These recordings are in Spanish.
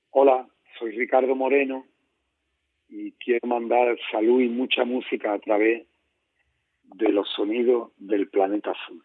Hola, soy Ricardo Moreno y quiero mandar salud y mucha música a través de los sonidos del planeta azul.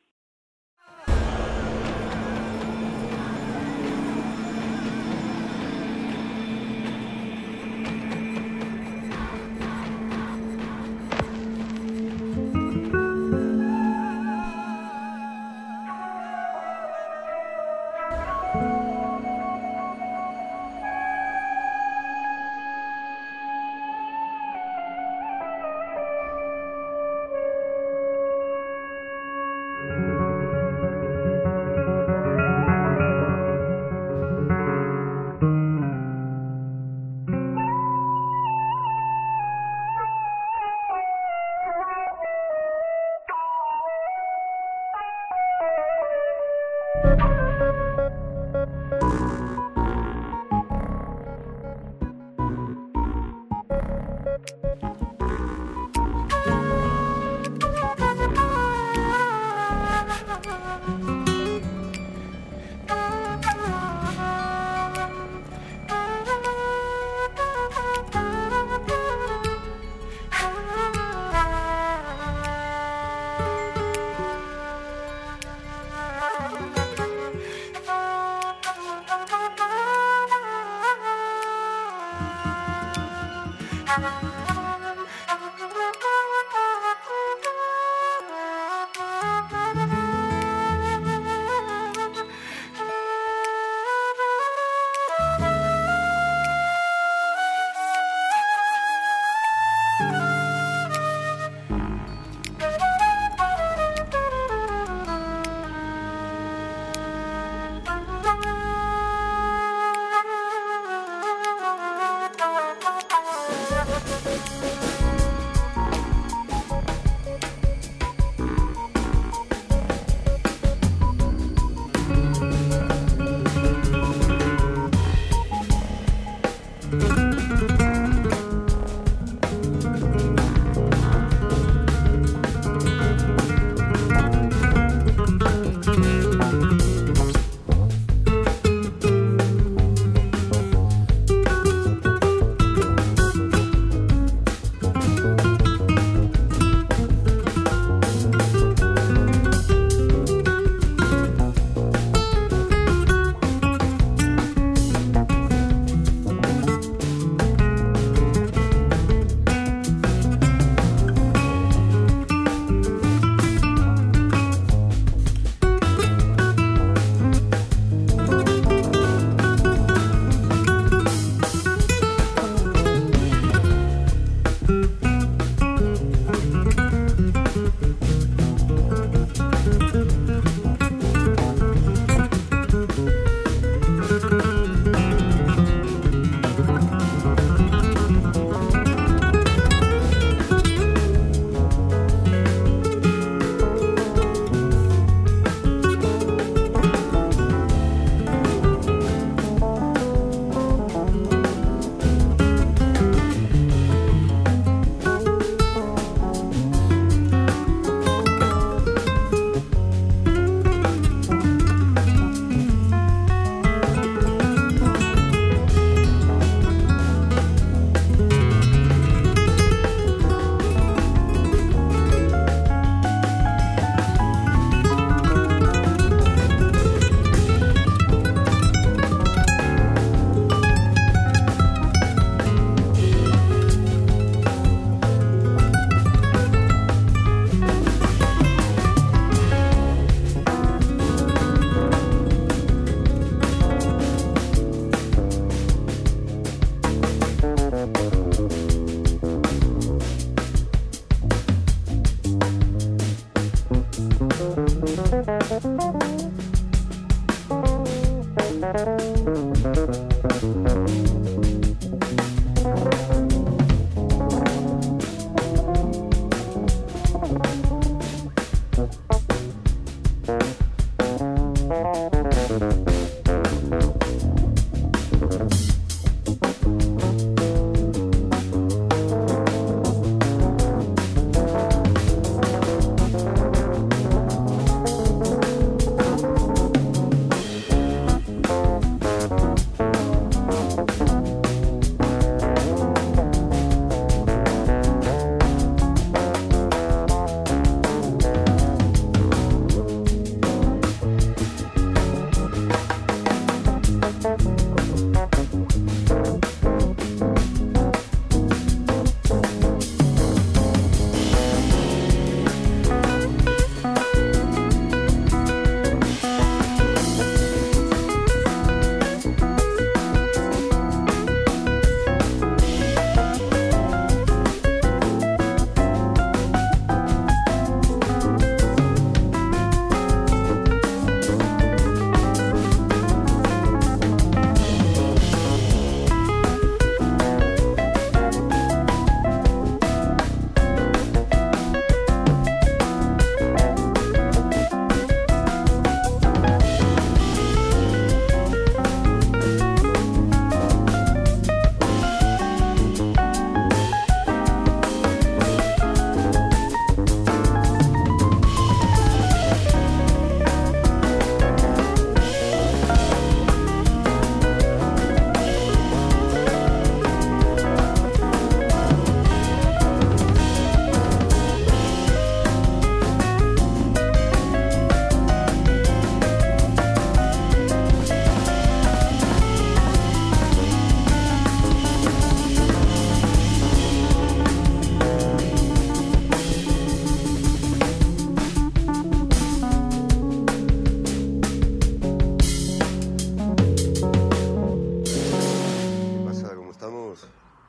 cosa.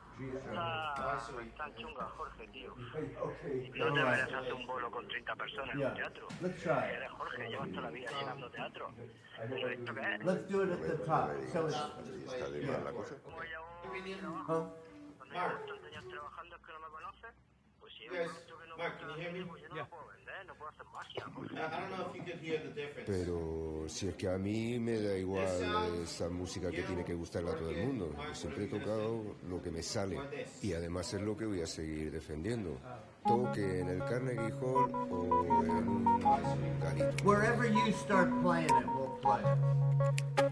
Está chunga, Jorge, tío. No te vayas a hacer un bolo con 30 personas en un teatro. Eres Jorge, llevas toda la vida llegando teatro. ¿Pero esto qué es? Let's do it at the top. So ¿Está de mal la cosa? Como ya trabajo, cuando llevas tantos años trabajando es que no me conoces, pues si es un producto que no me gusta, pues yo no lo puedo vender, no puedo hacer magia, Jorge. Pero si es que a mí me da igual esa música que tiene que gustarle a todo el mundo. Yo siempre he tocado lo que me sale y además es lo que voy a seguir defendiendo. Toque en el Carnegie Hall o en un garito. wherever you start playing it, we'll play it.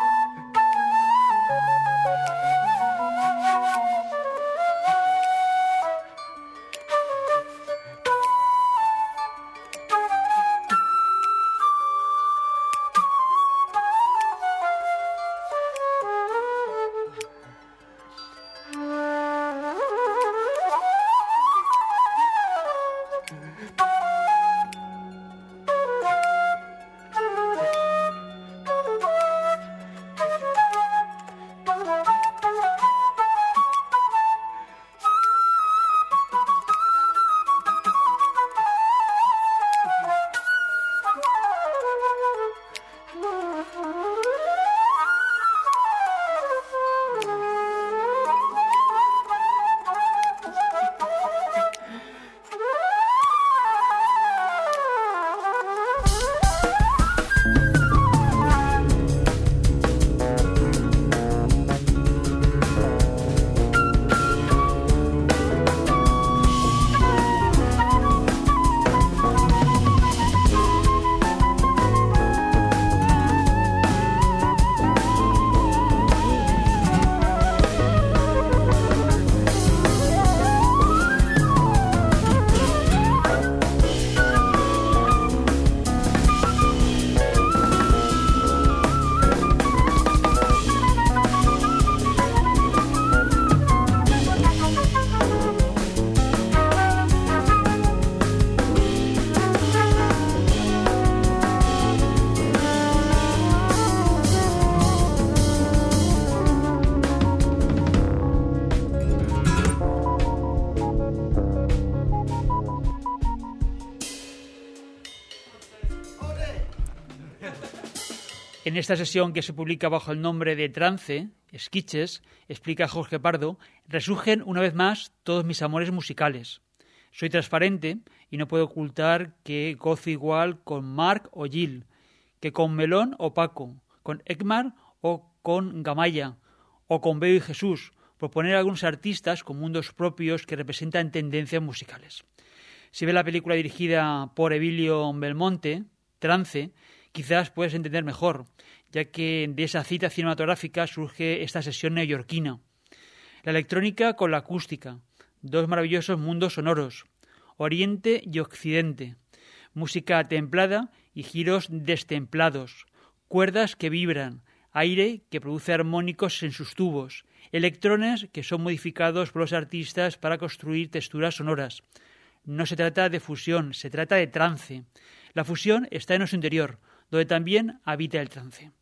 En esta sesión, que se publica bajo el nombre de Trance, Sketches, explica Jorge Pardo, resurgen una vez más todos mis amores musicales. Soy transparente y no puedo ocultar que gozo igual con Marc o Gil, que con Melón o Paco, con Ekmar o con Gamaya, o con Beo y Jesús, por poner algunos artistas con mundos propios que representan tendencias musicales. Si ves la película dirigida por Emilio Belmonte, Trance, quizás puedes entender mejor, ya que de esa cita cinematográfica surge esta sesión neoyorquina. La electrónica con la acústica, dos maravillosos mundos sonoros, Oriente y Occidente, música templada y giros destemplados, cuerdas que vibran, aire que produce armónicos en sus tubos, electrones que son modificados por los artistas para construir texturas sonoras. No se trata de fusión, se trata de trance. La fusión está en nuestro interior, donde también habita el trance.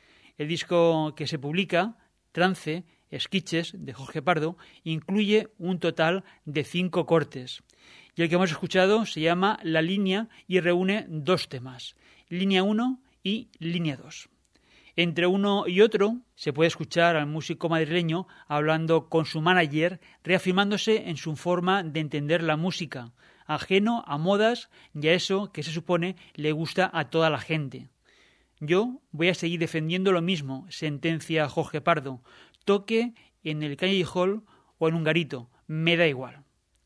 El disco que se publica, Trance, Sketches, de Jorge Pardo, incluye un total de 5 cortes. Y el que hemos escuchado se llama La Línea y reúne 2 temas, Línea 1 y Línea 2. Entre uno y otro se puede escuchar al músico madrileño hablando con su manager, reafirmándose en su forma de entender la música, ajeno a modas y a eso que se supone le gusta a toda la gente. Yo voy a seguir defendiendo lo mismo, sentencia Jorge Pardo, toque en el Carnegie Hall o en un garito, me da igual.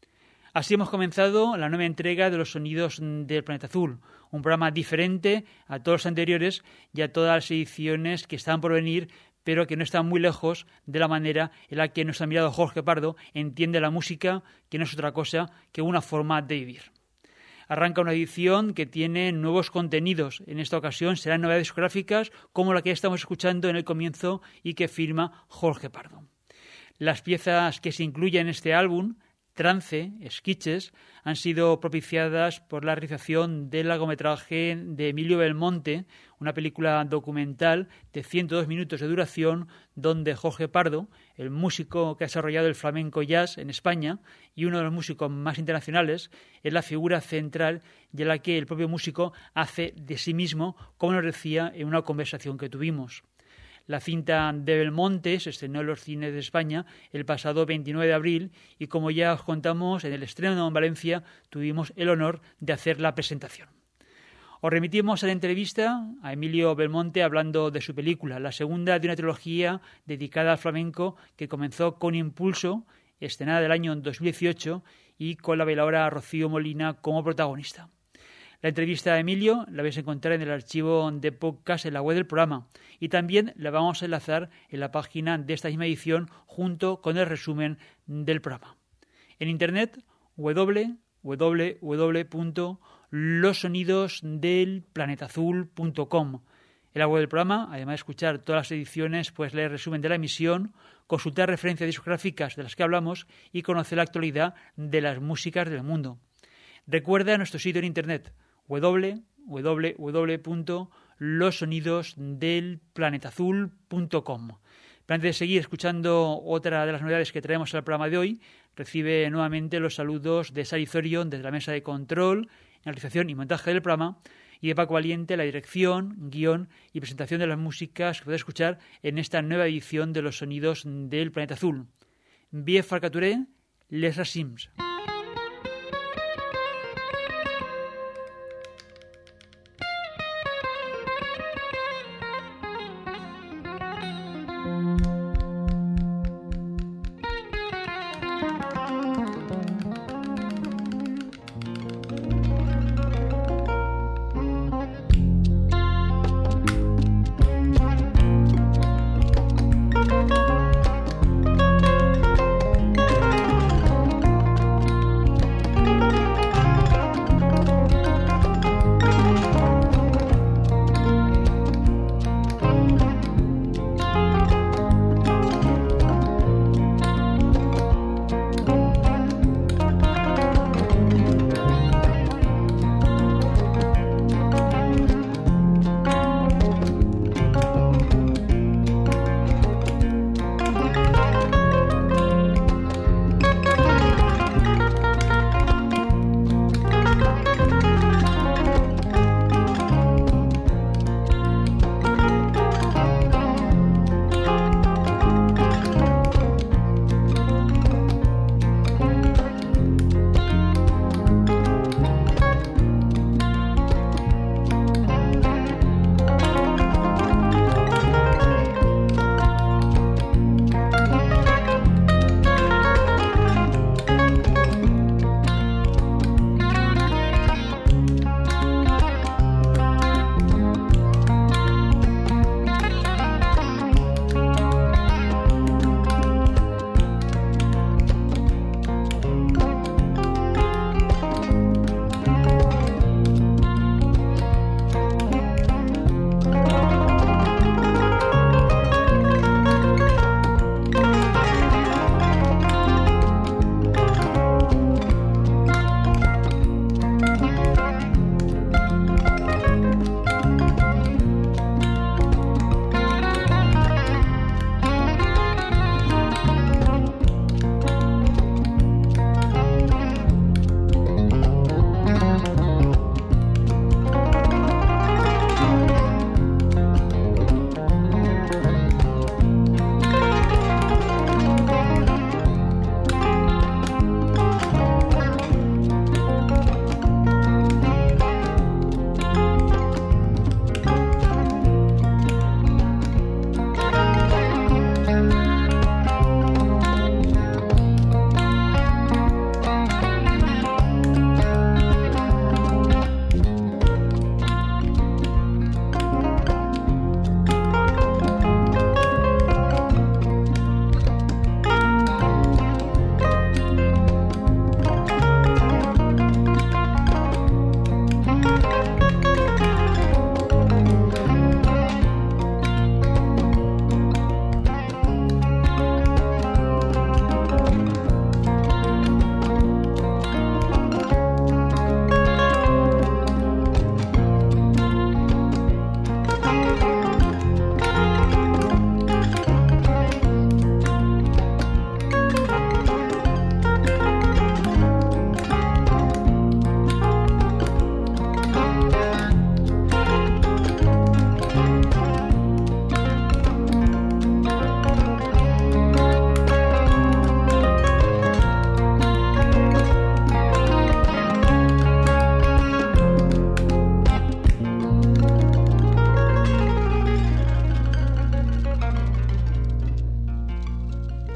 Así hemos comenzado la nueva entrega de los Sonidos del Planeta Azul, un programa diferente a todos los anteriores y a todas las ediciones que están por venir, pero que no están muy lejos de la manera en la que nuestro admirado Jorge Pardo entiende la música, que no es otra cosa que una forma de vivir. Arranca una edición que tiene nuevos contenidos. En esta ocasión serán novedades discográficas como la que ya estamos escuchando en el comienzo y que firma Jorge Pardo. Las piezas que se incluyen en este álbum, Trance, Esquiches, han sido propiciadas por la realización del largometraje de Emilio Belmonte, una película documental de 102 minutos de duración, donde Jorge Pardo, el músico que ha desarrollado el flamenco jazz en España y uno de los músicos más internacionales, es la figura central y a la que el propio músico hace de sí mismo, como nos decía en una conversación que tuvimos. La cinta de Belmonte se estrenó en los cines de España el pasado 29 de abril y, como ya os contamos, en el estreno en Valencia tuvimos el honor de hacer la presentación. Os remitimos a la entrevista a Emilio Belmonte hablando de su película, la segunda de una trilogía dedicada al flamenco que comenzó con Impulso, estrenada del año 2018 y con la bailaora Rocío Molina como protagonista. La entrevista a Emilio la vais a encontrar en el archivo de podcast en la web del programa y también la vamos a enlazar en la página de esta misma edición junto con el resumen del programa. En internet, www.losonidosdelplanetazul.com. En la web del programa, además de escuchar todas las ediciones, puedes leer el resumen de la emisión, consultar referencias discográficas de las que hablamos y conocer la actualidad de las músicas del mundo. Recuerda nuestro sitio en internet www.losonidosdelplanetazul.com. Pero antes de seguir escuchando otra de las novedades que traemos al programa de hoy, recibe nuevamente los saludos de Sari Zorion desde la mesa de control, en realización y montaje del programa, y de Paco Valiente, la dirección, guión y presentación de las músicas que podéis escuchar en esta nueva edición de Los Sonidos del Planeta Azul. Bien Farcaturé, Les Racims.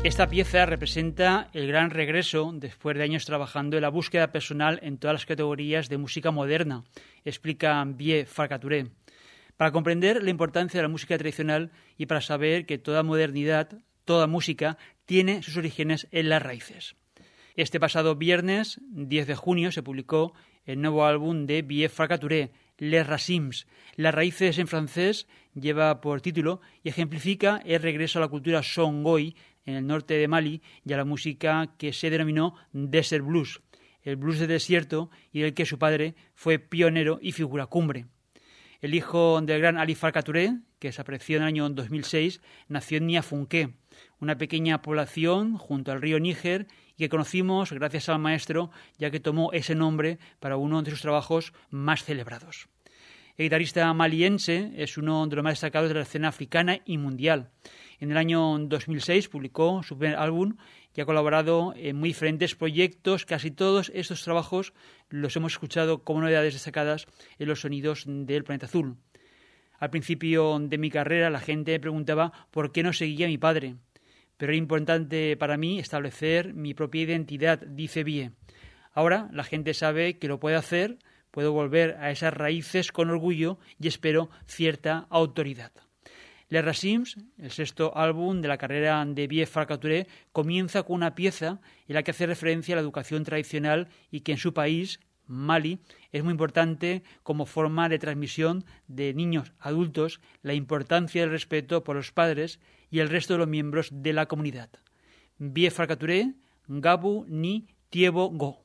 Esta pieza representa el gran regreso después de años trabajando en la búsqueda personal en todas las categorías de música moderna, explica Vie Farcaturé. Para comprender la importancia de la música tradicional y para saber que toda modernidad, toda música, tiene sus orígenes en las raíces. Este pasado viernes, 10 de junio, se publicó el nuevo álbum de Vie Farcaturé, Les Racines. Las raíces en francés lleva por título y ejemplifica el regreso a la cultura songhai en el norte de Mali y a la música que se denominó Desert Blues, el blues de desierto y del que su padre fue pionero y figura cumbre. El hijo del gran Ali Farcaturé, que desapareció en el año 2006, nació en Niafunké, una pequeña población junto al río Níger y que conocimos gracias al maestro, ya que tomó ese nombre para uno de sus trabajos más celebrados. El guitarrista maliense es uno de los más destacados de la escena africana y mundial. En el año 2006 publicó su primer álbum y ha colaborado en muy diferentes proyectos. Casi todos estos trabajos los hemos escuchado como novedades destacadas en los sonidos del Planeta Azul. Al principio de mi carrera la gente me preguntaba por qué no seguía a mi padre. Pero era importante para mí establecer mi propia identidad, dice Vie. Ahora la gente sabe que lo puedo hacer, puedo volver a esas raíces con orgullo y espero cierta autoridad. Les Racines, el sexto álbum de la carrera de Vie Farcaturé, comienza con una pieza en la que hace referencia a la educación tradicional y que en su país, Mali, es muy importante como forma de transmisión de niños adultos la importancia del respeto por los padres y el resto de los miembros de la comunidad. Vie Farcaturé, Gabu ni Tiebo Go.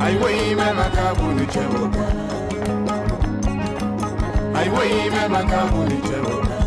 Ay wey me makabu ni chewoka. Ay wey me makabu ni chewoka.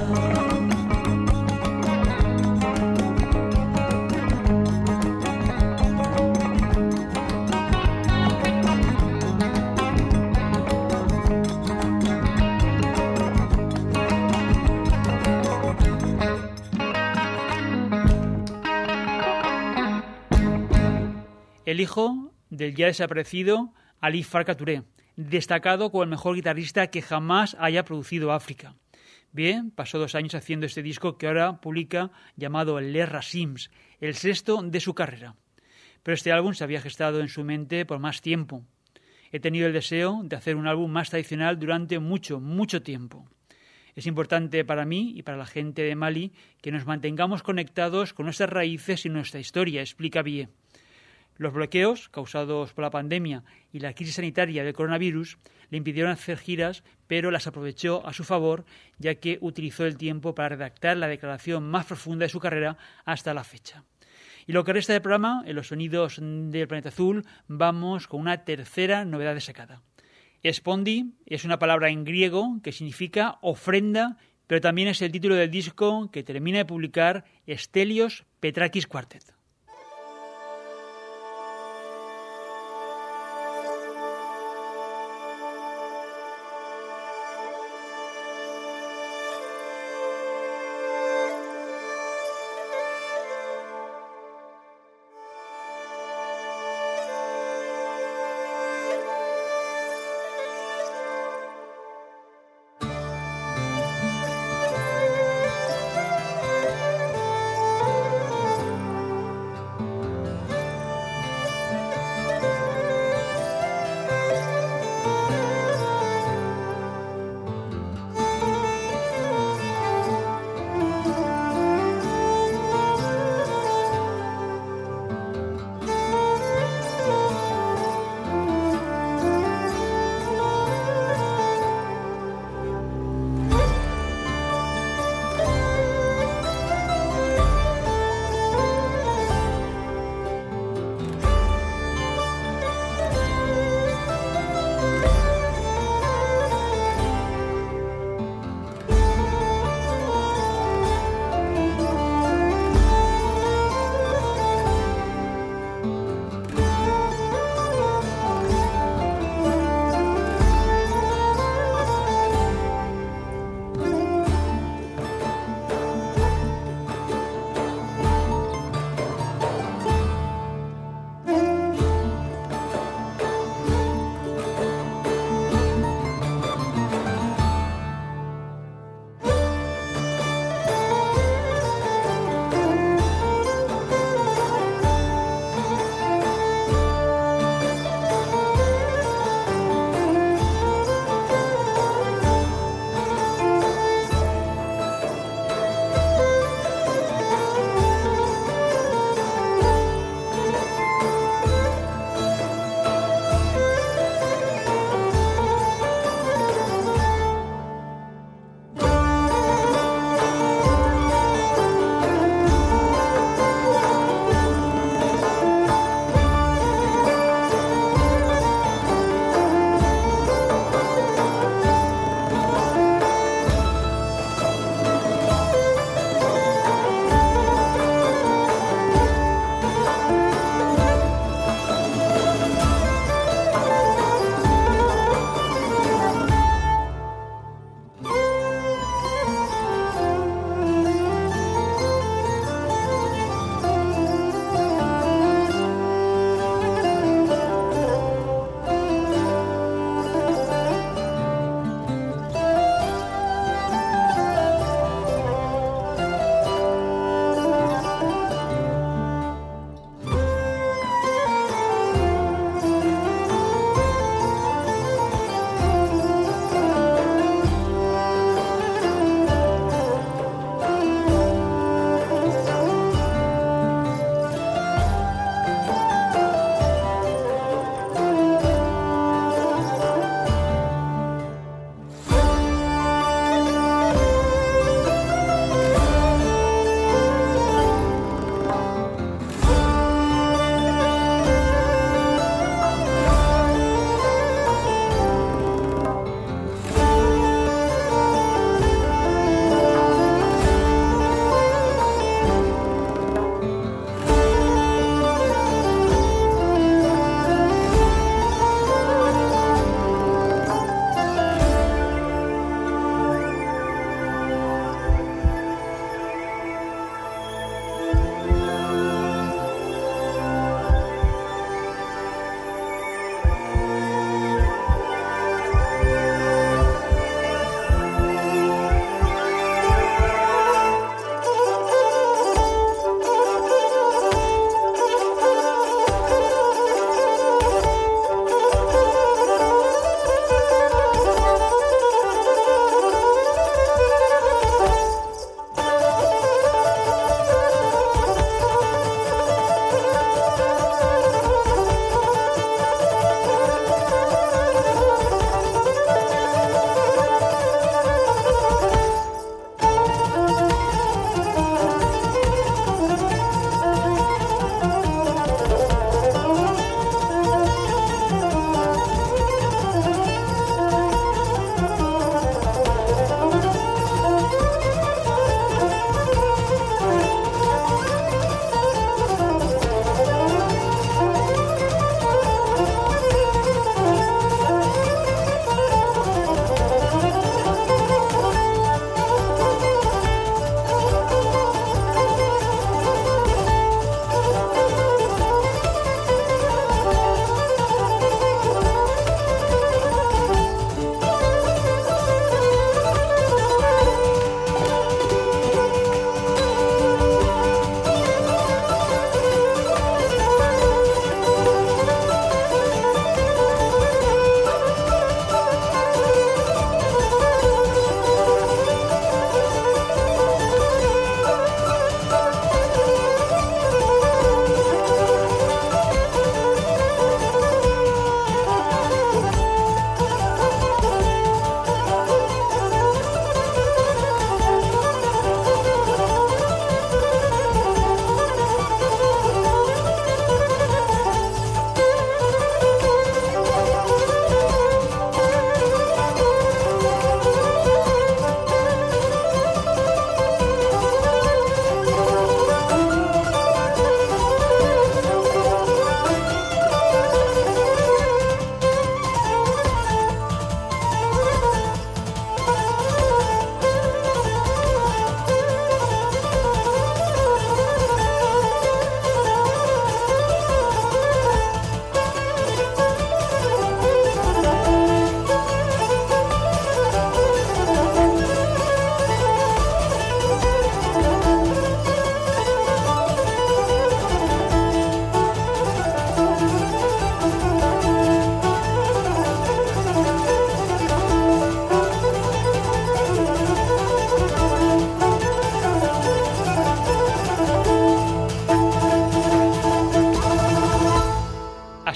El hijo del ya desaparecido Ali Farka Touré, destacado como el mejor guitarrista que jamás haya producido África. Bien, pasó 2 años haciendo este disco que ahora publica llamado Les Racims, el 6º de su carrera. Pero este álbum se había gestado en su mente por más tiempo. He tenido el deseo de hacer un álbum más tradicional durante mucho, mucho tiempo. Es importante para mí y para la gente de Mali que nos mantengamos conectados con nuestras raíces y nuestra historia, explica Bie. Los bloqueos causados por la pandemia y la crisis sanitaria del coronavirus le impidieron hacer giras, pero las aprovechó a su favor, ya que utilizó el tiempo para redactar la declaración más profunda de su carrera hasta la fecha. Y lo que resta del programa, en los sonidos del Planeta Azul, vamos con una tercera novedad destacada. Spondi es una palabra en griego que significa ofrenda, pero también es el título del disco que termina de publicar Stelios Petrakis Quartet.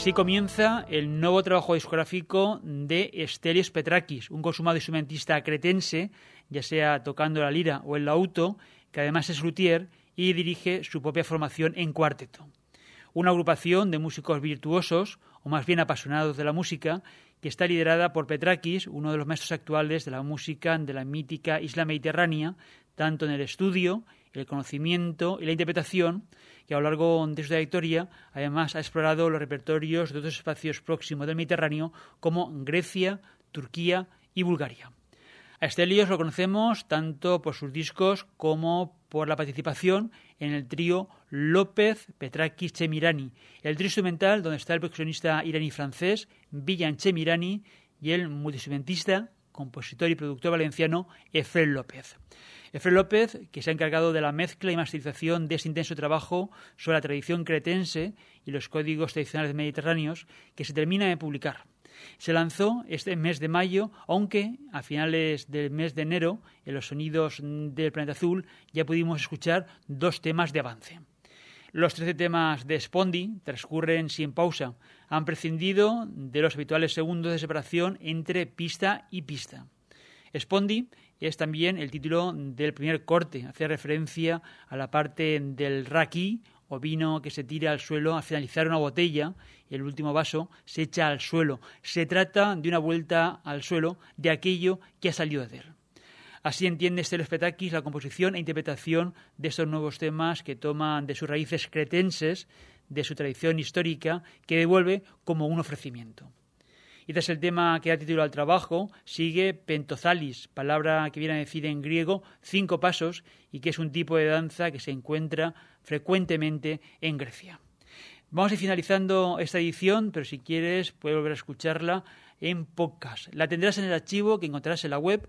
Así comienza el nuevo trabajo discográfico de Stelios Petrakis, un consumado instrumentista cretense, ya sea tocando la lira o el lauto, que además es luthier y dirige su propia formación en cuarteto. Una agrupación de músicos virtuosos, o más bien apasionados de la música, que está liderada por Petrakis, uno de los maestros actuales de la música de la mítica isla mediterránea, tanto en el estudio, el conocimiento y la interpretación, que a lo largo de su trayectoria además ha explorado los repertorios de otros espacios próximos del Mediterráneo como Grecia, Turquía y Bulgaria. A Stelios lo conocemos tanto por sus discos como por la participación en el trío López Petrakis Chemirani, el trío instrumental donde está el percusionista iraní-francés Bijan Chemirani y el multiinstrumentista, compositor y productor valenciano Efrén López. Efrén López, que se ha encargado de la mezcla y masterización de ese intenso trabajo sobre la tradición cretense y los códigos tradicionales mediterráneos, que se termina de publicar. Se lanzó este mes de mayo, aunque a finales del mes de enero, en los sonidos del Planeta Azul, ya pudimos escuchar 2 temas de avance. Los 13 temas de Spondi transcurren sin pausa. Han prescindido de los habituales segundos de separación entre pista y pista. Spondi es también el título del primer corte, hace referencia a la parte del raki, o vino que se tira al suelo al finalizar una botella y el último vaso se echa al suelo. Se trata de una vuelta al suelo de aquello que ha salido de él. Así entiende Stelios Petrakis la composición e interpretación de estos nuevos temas que toman de sus raíces cretenses, de su tradición histórica, que devuelve como un ofrecimiento. Y tras el tema que da título al trabajo, sigue pentozalis, palabra que viene a decir en griego 5 pasos y que es un tipo de danza que se encuentra frecuentemente en Grecia. Vamos a ir finalizando esta edición, pero si quieres puedes volver a escucharla en podcast. La tendrás en el archivo que encontrarás en la web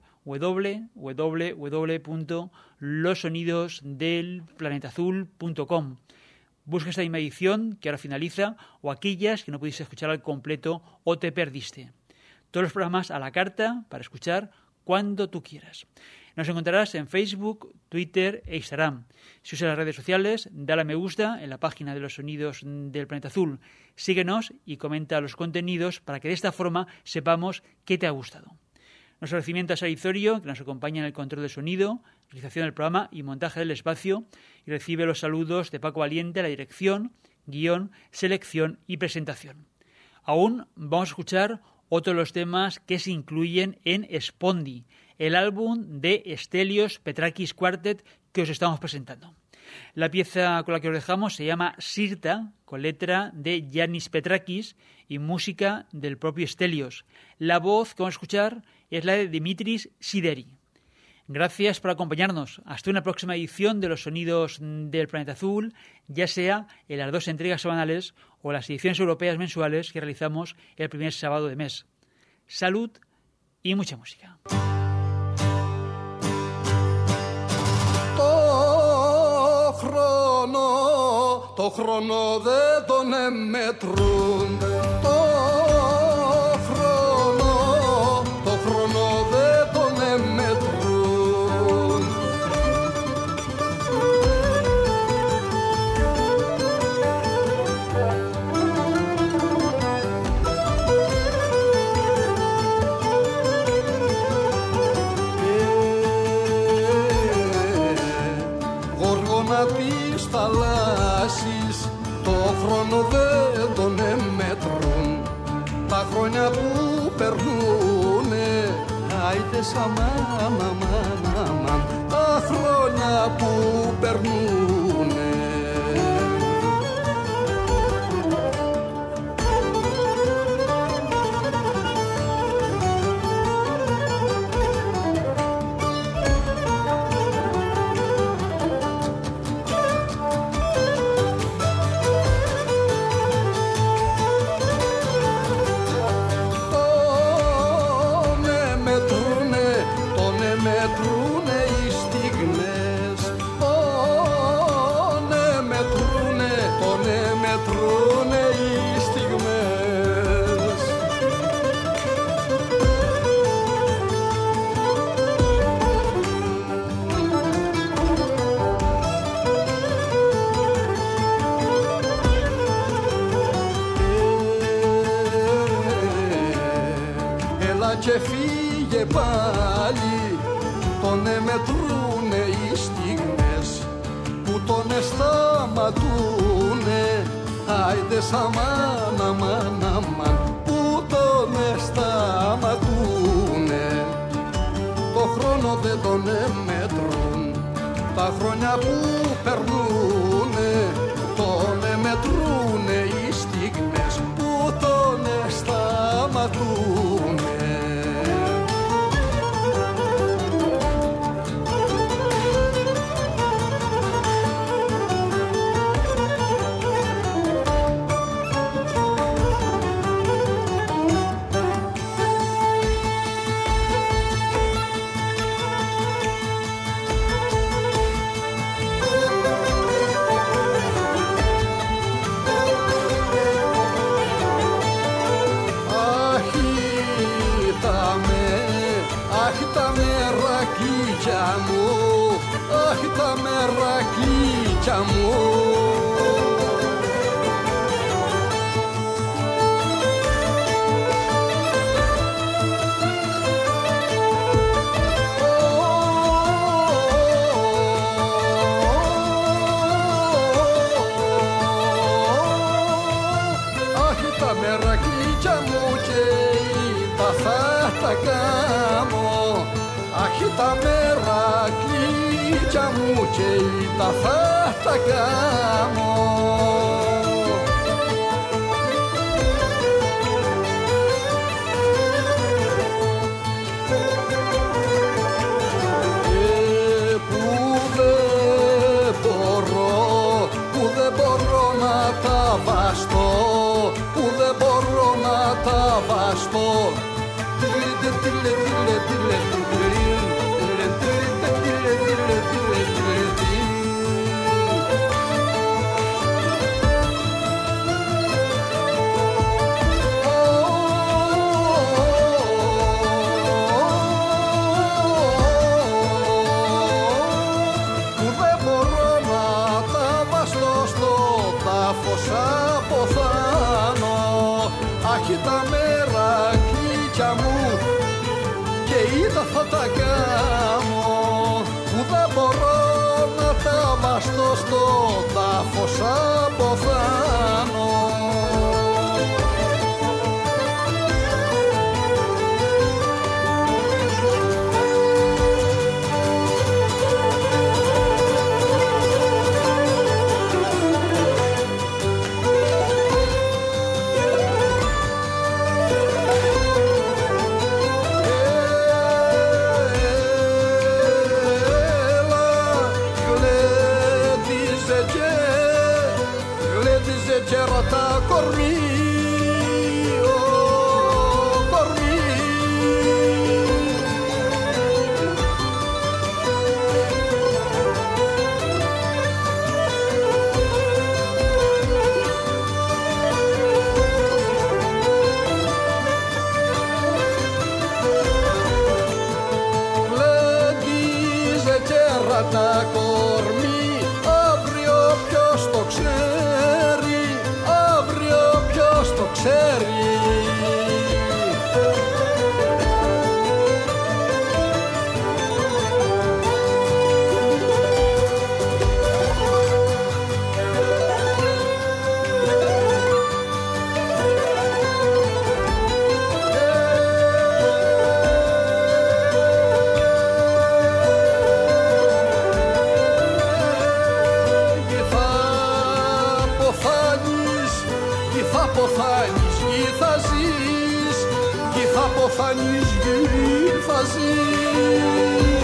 www.losonidosdelplanetazul.com. Busca esta misma edición que ahora finaliza o aquellas que no pudiste escuchar al completo o te perdiste. Todos los programas a la carta para escuchar cuando tú quieras. Nos encontrarás en Facebook, Twitter e Instagram. Si usas las redes sociales, dale a me gusta en la página de los sonidos del Planeta Azul. Síguenos y comenta los contenidos para que de esta forma sepamos qué te ha gustado. Nuestro agradecimiento a Sara Izorio, que nos acompaña en el control de sonido, realización del programa y montaje del espacio, y recibe los saludos de Paco Valiente a la dirección, guión, selección y presentación. Aún vamos a escuchar otros de los temas que se incluyen en Spondi, el álbum de Stelios Petrakis Quartet que os estamos presentando. La pieza con la que os dejamos se llama Sirta, con letra de Yannis Petrakis y música del propio Stelios. La voz que vamos a escuchar es la de Dimitris Sideri. Gracias por acompañarnos. Hasta una próxima edición de los sonidos del Planeta Azul, ya sea en las 2 entregas semanales o las ediciones europeas mensuales que realizamos el primer sábado de mes. Salud y mucha música. Το χρόνο δεν τον εμετρούν. Το χρόνο δεν τον εμετρούν. Γοργόνα της θαλάσσης, το χρόνο δεν τον εμετρούν. Τα χρόνια που περνούνε, άιτε σαν μάμα, τα χρόνια που περνούνε. Μετρούνε οι στιγμές, μετρούνε οι στιγμές. και φύγε πάλι, τον μετρούνε οι στιγμές που τον σταματούνε. Άιντες αμάν, αμάν, αμάν, που τον σταματούνε. Το χρόνο δεν τον μετρούν, τα χρόνια που περνούνε, τον μετρούνε οι στιγμές που τον σταματούνε. Αχ τα μερακίκια μου, αχ τα μερακίκια μου και τα θα τα κάμω. Αχ τα μερακλίκια μου και τα θα τα κάμω. Που δεν μπορώ να τα βαστώ, που δεν μπορώ να τα βαστώ. Τα μερακλίκια μου και είδα θα τα κάμω, που δεν μπορώ να τα βαστώ στο τάφος αποθάνω. Και ρωτά κορμί, κορμί. Γλέντιζε και ρωτά κορμί, αύριο ποιος το ξέρει, ποιος το ξέρει. Θα ζεις, κι θα ποθάνεις, κι θα ζεις.